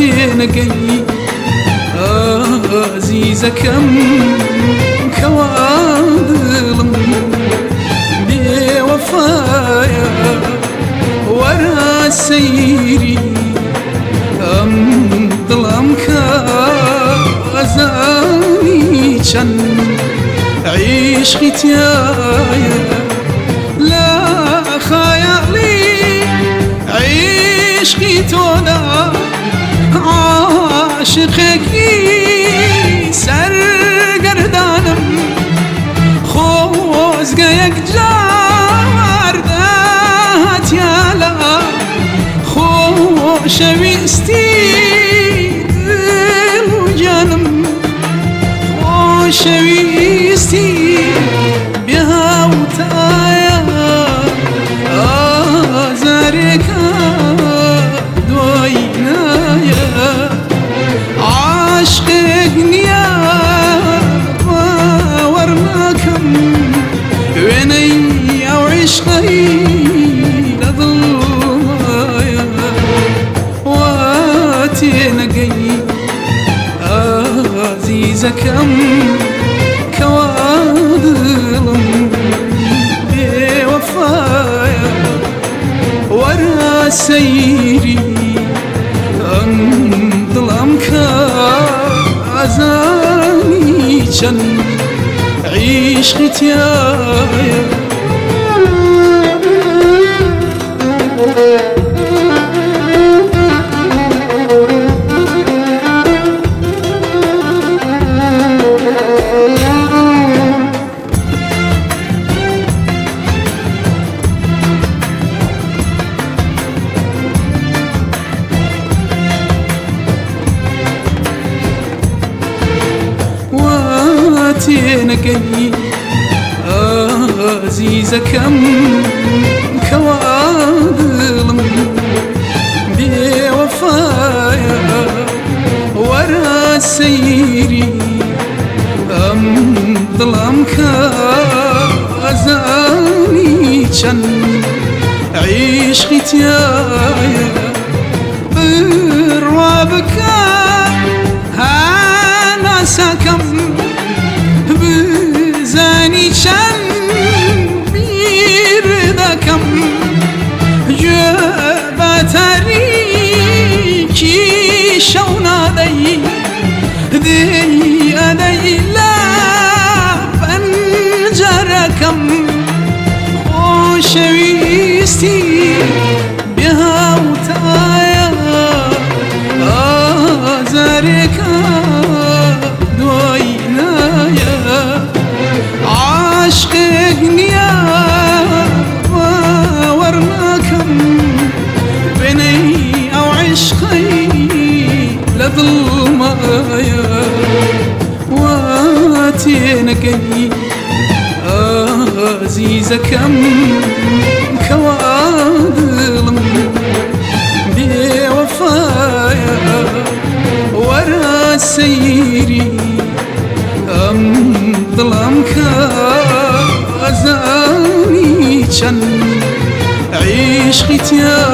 تێنەگەی ئازیزەکەم کەوا دڵم بێوەفایە وەرە سەیری ئەم دڵم کە ئەزانی چەند عیشقی تایە لە خەیاڵی عیشقی تۆدا عاشقێکی سەرگەردانم خۆزگەیەک جار دەهاتیالە خۆشەویستی دڵ و جانم خۆشەویستی بێهاوتایە ئازارێکە دوای نایە عاشقێک نییە باوەڕ ناکەم وێنەی ئەو عیشقەی لە دڵمایە وا تێنەگەی ئازیزەکەم کەوا دڵم بێوەفایە وەرە سەیری ئەم دڵم کە ئەزانی چەند عیشقی تایە تێنەگەی ئازیزەکەم کەوا دڵم بێوەفایە وەرە سەیری ئەم دڵم کە ئەزانی چەند عیشقی تایە بڕوا بکە هەناسەکەم بزانی چەند بیر دەکەم گوێ بە تاریکی شەو نادەی دێی ئەدەی لە پەنجەرەکەم خۆشەویستی بێهاوتایە ئازارێکە دوای نایە عاشقێک نییە باوەڕ ناکەم وێنەی ئەو عیشقەی لە دڵمایە وا تێنەگەی ئازیزەکەم کەوا دڵم بێوەفایە وەرە سەیری ئەم دڵم کە ئەزانی چەند عیشقی تایە